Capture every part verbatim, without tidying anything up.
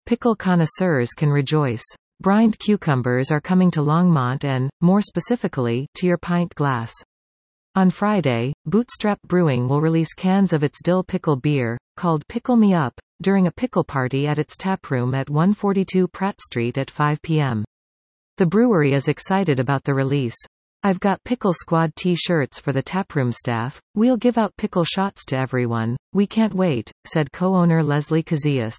Pickle connoisseurs can rejoice. Brined cucumbers are coming to Longmont and, more specifically, to your pint glass. On Friday, Bootstrap Brewing will release cans of its dill pickle beer, called Pickle Me Up, during a pickle party at its taproom at one forty-two Pratt Street at five p m The brewery is excited about the release. "I've got Pickle Squad t-shirts for the taproom staff. We'll give out pickle shots to everyone. We can't wait," said co-owner Leslie Casillas.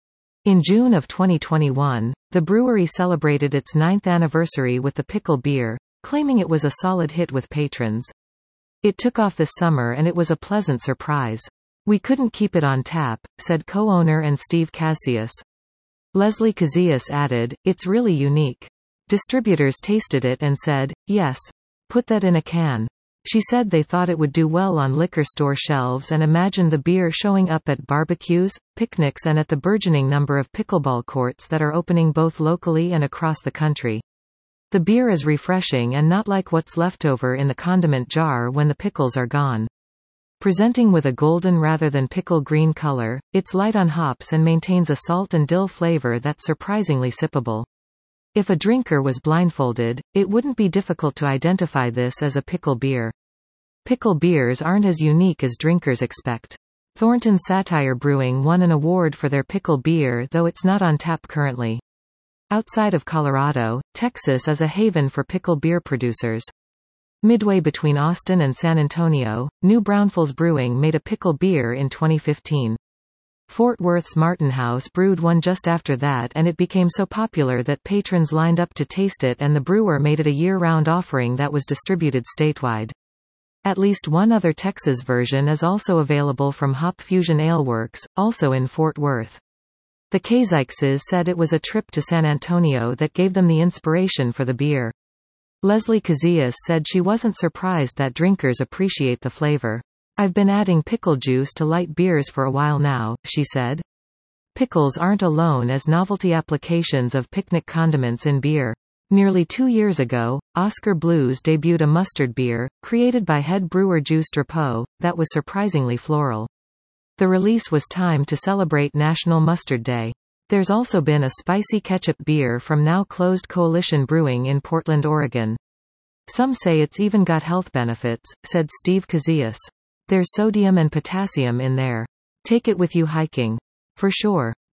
In June of twenty twenty-one, the brewery celebrated its ninth anniversary with the pickle beer, claiming it was a solid hit with patrons. "It took off this summer and it was a pleasant surprise. We couldn't keep it on tap," said co-owner and Steve Casillas. Leslie Casillas added, "It's really unique. Distributors tasted it and said, yes, put that in a can." She said they thought it would do well on liquor store shelves and imagined the beer showing up at barbecues, picnics and at the burgeoning number of pickleball courts that are opening both locally and across the country. The beer is refreshing and not like what's left over in the condiment jar when the pickles are gone. Presenting with a golden rather than pickle green color, it's light on hops and maintains a salt and dill flavor that's surprisingly sippable. If a drinker was blindfolded, it wouldn't be difficult to identify this as a pickle beer. Pickle beers aren't as unique as drinkers expect. Thornton Satire Brewing won an award for their pickle beer, though it's not on tap currently. Outside of Colorado, Texas is a haven for pickle beer producers. Midway between Austin and San Antonio, New Braunfels Brewing made a pickle beer in twenty fifteen. Fort Worth's Martin House brewed one just after that, and it became so popular that patrons lined up to taste it, and the brewer made it a year-round offering that was distributed statewide. At least one other Texas version is also available from Hop Fusion Ale Works, also in Fort Worth. The Kazikses said it was a trip to San Antonio that gave them the inspiration for the beer. Leslie Casillas said she wasn't surprised that drinkers appreciate the flavor. "I've been adding pickle juice to light beers for a while now," she said. Pickles aren't alone as novelty applications of picnic condiments in beer. Nearly two years ago, Oscar Blues debuted a mustard beer, created by head brewer Juice Drapeau, that was surprisingly floral. The release was timed to celebrate National Mustard Day. There's also been a spicy ketchup beer from now-closed Coalition Brewing in Portland, Oregon. "Some say it's even got health benefits," said Steve Casillas. "There's sodium and potassium in there. Take it with you hiking. For sure."